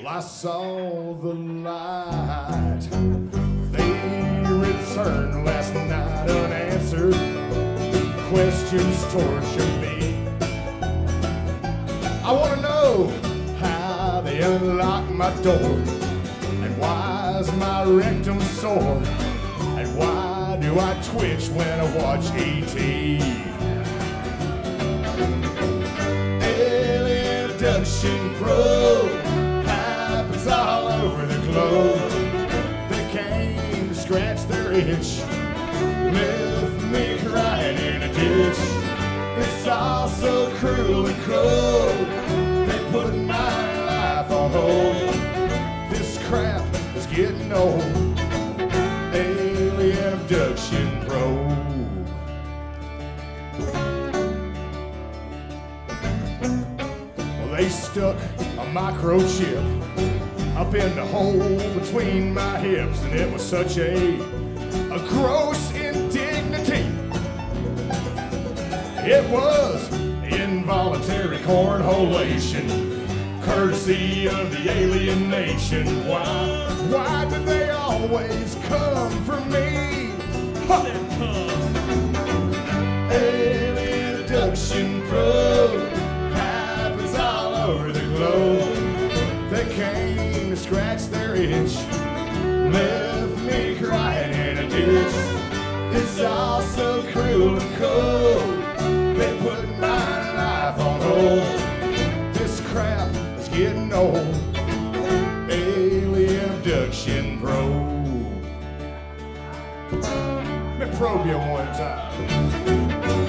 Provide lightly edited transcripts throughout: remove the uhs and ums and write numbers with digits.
I saw the light. They returned last night unanswered. Questions torture me. I want to know how they unlocked my door, and why's my rectum sore, and why do I twitch when I watch E.T.? Alien abduction probe happens all over the globe. They came to scratch their itch, left me crying in a ditch. It's all so cruel and cold. They put my life on hold. This crap is getting old. Alien abduction probe. Well, they stuck a microchip up in the hole between my hips, and it was such a gross indignity. It was involuntary cornholation, courtesy of the alien nation. Why did they always come for me? Huh. Alien abduction probe happens all over the globe. They came to scratch their itch, left me crying in a ditch. It's all so cruel and cold. They put my life on hold. This crap is getting old. Alien abduction probe. Let me probe you one time.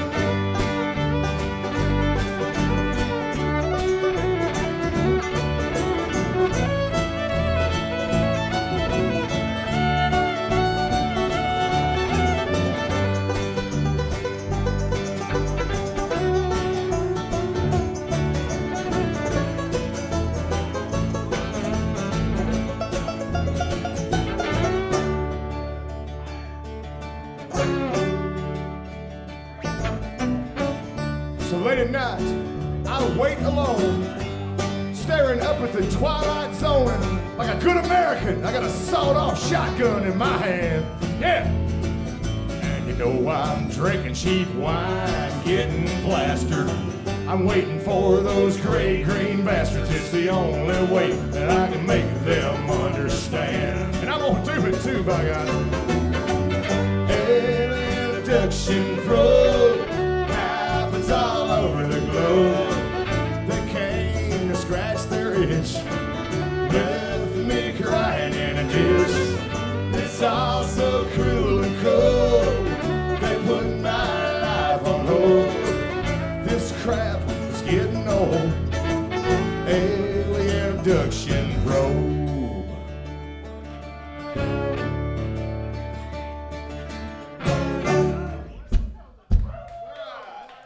So late at night, I wait alone, staring up at the twilight zone. Like a good American, I got a sawed-off shotgun in my hand. Yeah! And you know I'm drinking cheap wine, getting plastered. I'm waiting for those gray-green bastards. It's the only way that I can make them understand. And I'm gonna do it too, by God. Alien abduction probe happens all over the globe. They came to scratch their itch, left me crying in a ditch. It's all so cruel and cold. They put my life on hold. This crap is getting old. Alien abduction